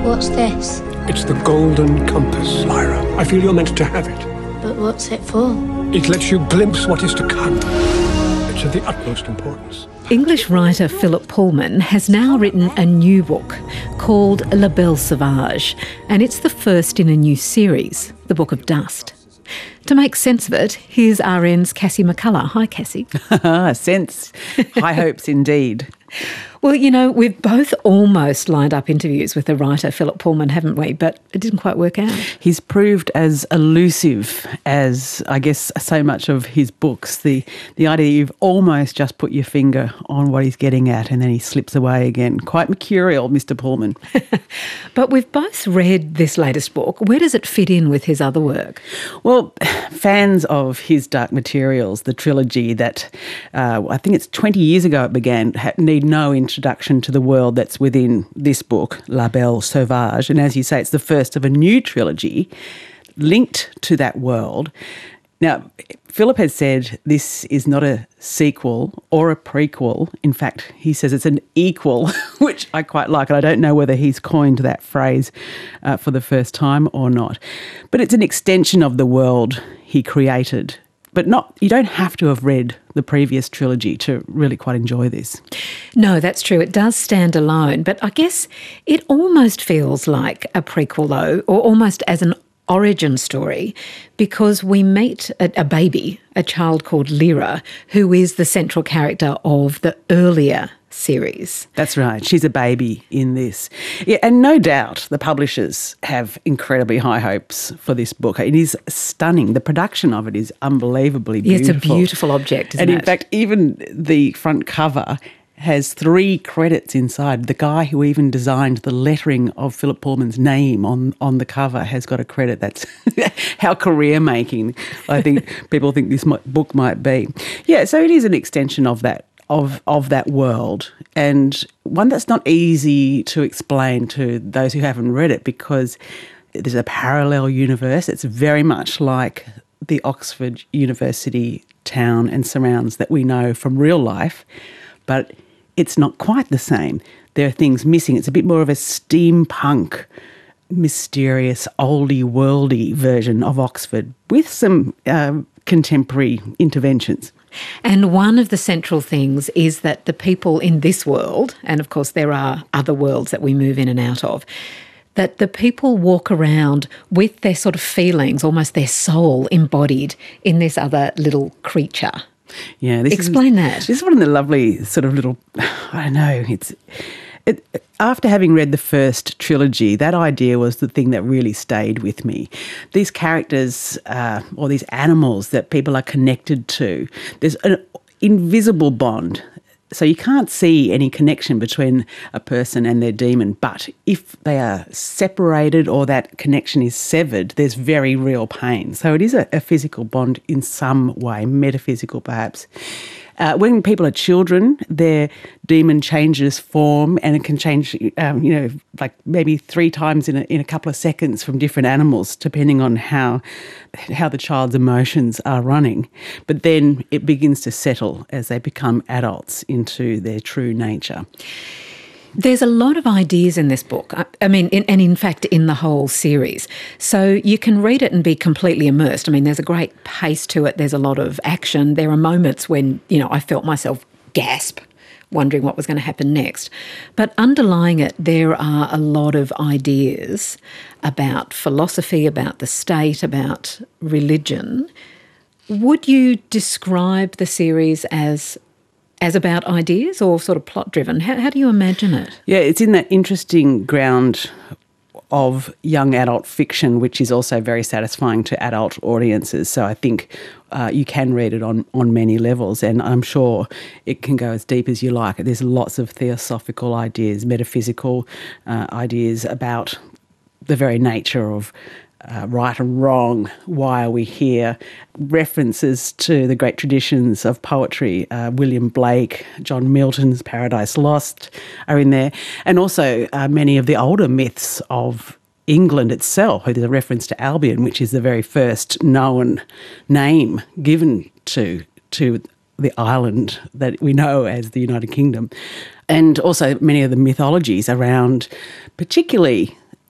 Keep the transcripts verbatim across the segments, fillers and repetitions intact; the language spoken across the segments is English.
What's this? It's the Golden Compass, Lyra. I feel you're meant to have it. But what's it for? It lets you glimpse what is to come. It's of the utmost importance. English writer Philip Pullman has now written a new book called La Belle Sauvage, and it's the first in a new series, The Book of Dust. To make sense of it, here's R N's Cassie McCullough. Hi, Cassie. Sense. High hopes indeed. Well, you know, we've both almost lined up interviews with the writer Philip Pullman, haven't we? But it didn't quite work out. He's proved as elusive as, I guess, so much of his books. The the idea you've almost just put your finger on what he's getting at and then he slips away again. Quite mercurial, Mister Pullman. But we've both read this latest book. Where does it fit in with his other work? Well, fans of his Dark Materials, the trilogy that uh, I think it's twenty years ago it began, need no introduction to the world that's within this book, La Belle Sauvage. And as you say, it's the first of a new trilogy linked to that world. Now, Philip has said this is not a sequel or a prequel. In fact, he says it's an equal, which I quite like. And I don't know whether he's coined that phrase uh, for the first time or not. But it's an extension of the world he created. But not, you don't have to have read the previous trilogy to really quite enjoy this. No, that's true. It does stand alone. But I guess it almost feels like a prequel, though, or almost as an origin story, because we meet a, a baby, a child called Lyra, who is the central character of the earlier series. That's right. She's a baby in this. Yeah, and no doubt the publishers have incredibly high hopes for this book. It is stunning. The production of it is unbelievably beautiful. Yeah, it's a beautiful object, isn't and it? And in fact, even the front cover has three credits inside. The guy who even designed the lettering of Philip Pullman's name on, on the cover has got a credit. That's how career-making I think people think this might, book might be. Yeah, so it is an extension of that of of that world, and one that's not easy to explain to those who haven't read it, because there's a parallel universe. It's very much like the Oxford University town and surrounds that we know from real life, but it's not quite the same. There are things missing. It's a bit more of a steampunk, mysterious, oldie worldy version of Oxford with some uh, contemporary interventions. And one of the central things is that the people in this world, and of course there are other worlds that we move in and out of, that the people walk around with their sort of feelings, almost their soul embodied in this other little creature. Yeah, this Explain is, that. This is one of the lovely sort of little, I don't know, it's... It, after having read the first trilogy, that idea was the thing that really stayed with me. These characters, uh, or these animals that people are connected to, there's an invisible bond. So you can't see any connection between a person and their demon, but if they are separated or that connection is severed, there's very real pain. So it is a, a physical bond in some way, metaphysical perhaps. Uh, when people are children, their demon changes form, and it can change, um, you know, like maybe three times in a, in a couple of seconds from different animals, depending on how how the child's emotions are running. But then it begins to settle as they become adults into their true nature. There's a lot of ideas in this book, I, I mean, in, and in fact in the whole series. So you can read it and be completely immersed. I mean, there's a great pace to it. There's a lot of action. There are moments when, you know, I felt myself gasp, wondering what was going to happen next. But underlying it, there are a lot of ideas about philosophy, about the state, about religion. Would you describe the series as as about ideas or sort of plot-driven? How, how do you imagine it? Yeah, it's in that interesting ground of young adult fiction, which is also very satisfying to adult audiences. So I think uh, you can read it on, on many levels, and I'm sure it can go as deep as you like. There's lots of theosophical ideas, metaphysical uh, ideas about the very nature of Uh, right and wrong, why are we here, references to the great traditions of poetry, uh, William Blake, John Milton's Paradise Lost are in there, and also uh, many of the older myths of England itself. There's a reference to Albion, which is the very first known name given to to the island that we know as the United Kingdom, and also many of the mythologies around particularly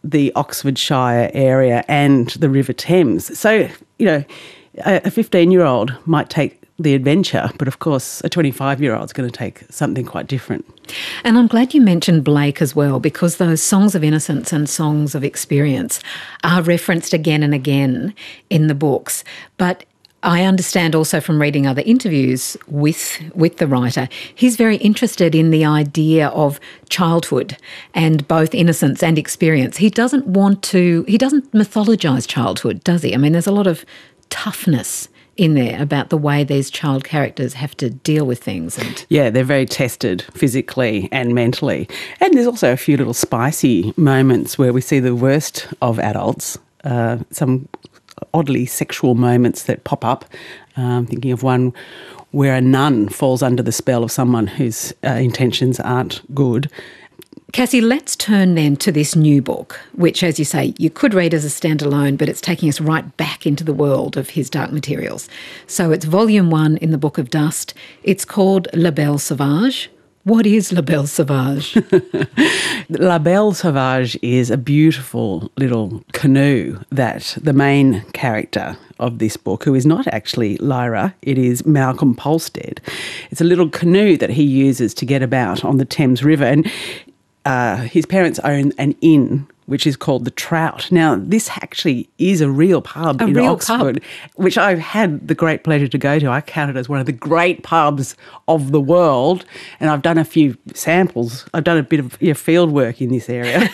the Oxfordshire area and the River Thames. So, you know, a fifteen-year-old might take the adventure, but of course a twenty-five-year-old is going to take something quite different. And I'm glad you mentioned Blake as well, because those songs of innocence and songs of experience are referenced again and again in the books. But I understand also from reading other interviews with with the writer, he's very interested in the idea of childhood and both innocence and experience. He doesn't want to, he doesn't mythologise childhood, does he? I mean, there's a lot of toughness in there about the way these child characters have to deal with things. And yeah, they're very tested physically and mentally. And there's also a few little spicy moments where we see the worst of adults, uh, some oddly sexual moments that pop up. Um, thinking of one where a nun falls under the spell of someone whose uh, intentions aren't good. Cassie, let's turn then to this new book, which, as you say, you could read as a standalone, but it's taking us right back into the world of his Dark Materials. So it's volume one in the Book of Dust. It's called La Belle Sauvage. What is La Belle Sauvage? La Belle Sauvage is a beautiful little canoe that the main character of this book, who is not actually Lyra, it is Malcolm Polstead. It's a little canoe that he uses to get about on the Thames River. And Uh, his parents own an inn which is called the Trout. Now, this actually is a real pub a in real Oxford, pub. which I've had the great pleasure to go to. I count it as one of the great pubs of the world, and I've done a few samples. I've done a bit of yeah, field work in this area.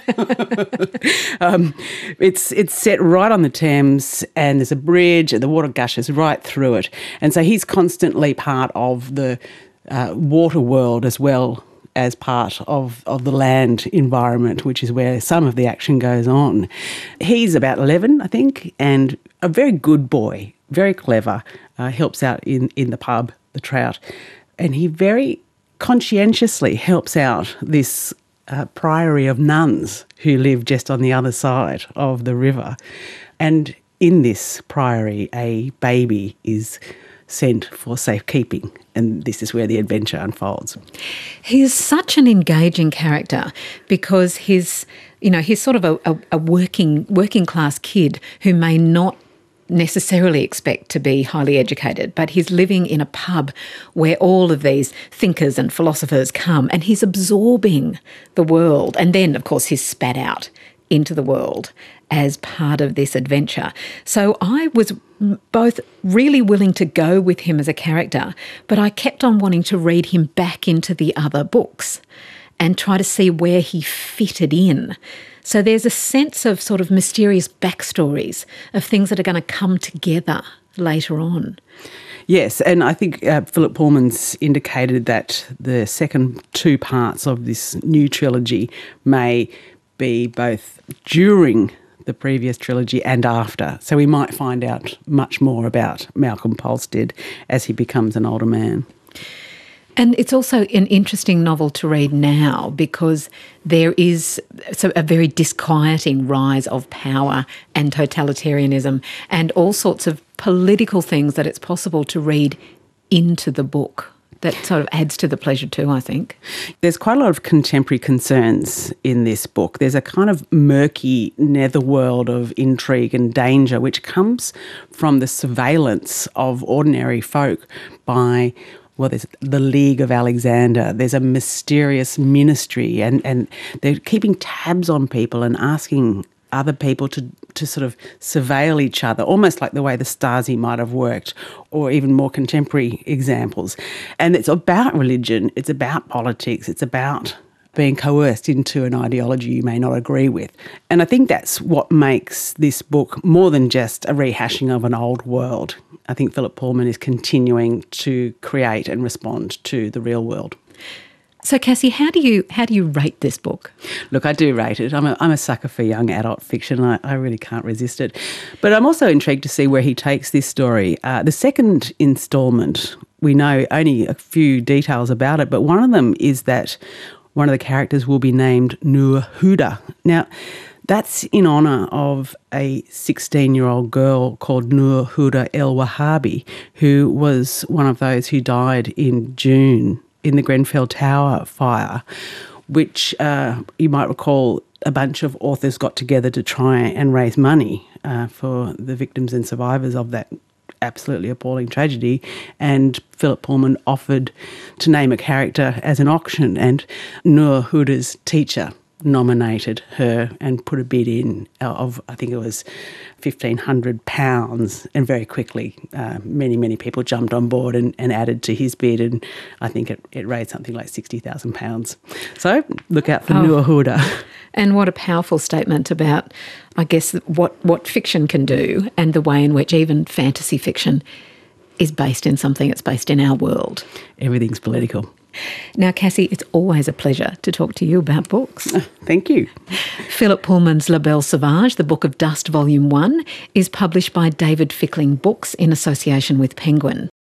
um, it's it's set right on the Thames, and there's a bridge, and the water gushes right through it. And so he's constantly part of the uh, water world as well as part of, of the land environment, which is where some of the action goes on. He's about eleven, I think, and a very good boy, very clever, uh, helps out in, in the pub, the Trout, and he very conscientiously helps out this uh, priory of nuns who live just on the other side of the river. And in this priory, a baby is sent for safekeeping, and this is where the adventure unfolds. He is such an engaging character because he's, you know, he's sort of a, a, a working working class kid who may not necessarily expect to be highly educated, but he's living in a pub where all of these thinkers and philosophers come, and he's absorbing the world, and then, of course, he's spat out into the world as part of this adventure. So I was both really willing to go with him as a character, but I kept on wanting to read him back into the other books and try to see where he fitted in. So there's a sense of sort of mysterious backstories of things that are going to come together later on. Yes, and I think uh, Philip Pullman's indicated that the second two parts of this new trilogy may be both during the previous trilogy and after. So we might find out much more about Malcolm Polstead as he becomes an older man. And it's also an interesting novel to read now because there is so a very disquieting rise of power and totalitarianism and all sorts of political things that it's possible to read into the book. That sort of adds to the pleasure too, I think. There's quite a lot of contemporary concerns in this book. There's a kind of murky netherworld of intrigue and danger which comes from the surveillance of ordinary folk by, well, there's the League of Alexander. There's a mysterious ministry, and, and they're keeping tabs on people and asking other people to, to sort of surveil each other, almost like the way the Stasi might have worked, or even more contemporary examples. And it's about religion, it's about politics, it's about being coerced into an ideology you may not agree with. And I think that's what makes this book more than just a rehashing of an old world. I think Philip Pullman is continuing to create and respond to the real world. So, Cassie, how do you how do you rate this book? Look, I do rate it. I'm a, I'm a sucker for young adult fiction. I, I really can't resist it. But I'm also intrigued to see where he takes this story. Uh, the second instalment, we know only a few details about it, but one of them is that one of the characters will be named Nur Huda. Now, that's in honour of a sixteen-year-old girl called Nur Huda El Wahabi, who was one of those who died in June in the Grenfell Tower fire, which uh, you might recall a bunch of authors got together to try and raise money uh, for the victims and survivors of that absolutely appalling tragedy, and Philip Pullman offered to name a character as an auction, and Nur Huda's teacher nominated her and put a bid in of, I think it was fifteen hundred pounds, and very quickly uh, many, many people jumped on board and, and added to his bid, and I think it, it raised something like sixty thousand pounds. So look out for oh. Nur Huda. And what a powerful statement about, I guess, what, what fiction can do, and the way in which even fantasy fiction is based in something that's based in our world. Everything's political. Now, Cassie, it's always a pleasure to talk to you about books. Thank you. Philip Pullman's La Belle Sauvage, The Book of Dust, Volume one, is published by David Fickling Books in association with Penguin.